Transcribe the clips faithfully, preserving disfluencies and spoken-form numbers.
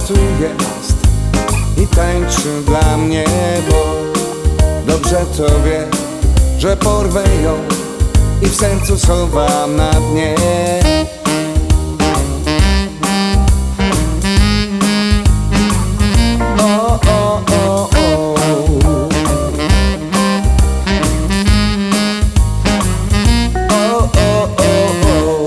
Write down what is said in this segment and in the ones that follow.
tu jest i tańczy dla mnie, bo dobrze to wie, że porwę ją i w sercu schowam na dnie. O, o, o, o. O, o, o, o.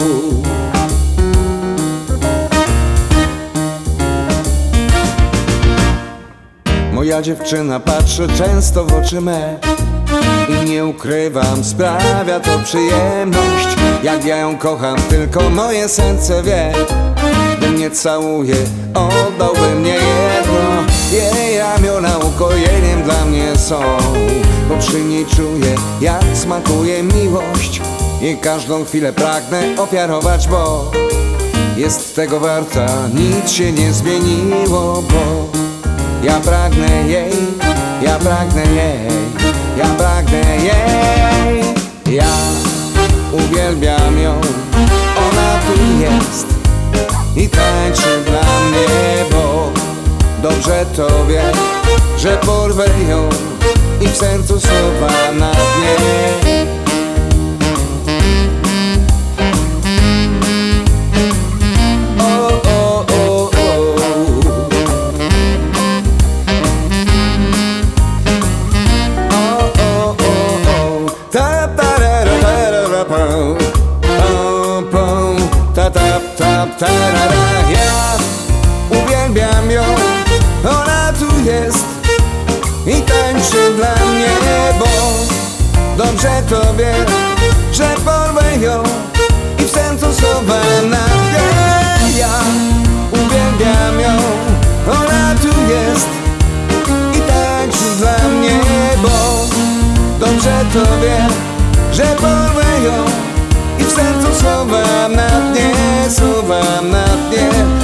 Moja dziewczyna patrzy często w oczy me i nie ukrywam, sprawia to przyjemność. Jak ja ją kocham, tylko moje serce wie. Gdy mnie całuje, oddałby mnie jedno. Jej ramiona ukojeniem dla mnie są, bo przy niej czuję, jak smakuje miłość. I każdą chwilę pragnę ofiarować, bo jest tego warta, nic się nie zmieniło, bo ja pragnę jej, ja pragnę jej, ja pragnę jej. Ja uwielbiam ją, ona tu jest i tańczy dla mnie, bo dobrze to wie, że porwę ją i w sercu słowa na dnie. Ja uwielbiam ją, ona tu jest i tańczy dla mnie, bo dobrze to wie, że porwę ją i w sercu schowam na dnie. Ja uwielbiam ją, ona tu jest i tańczy dla mnie, bo dobrze to wie, że porwę ją i w sercu schowam na dnie, schowam na dnie.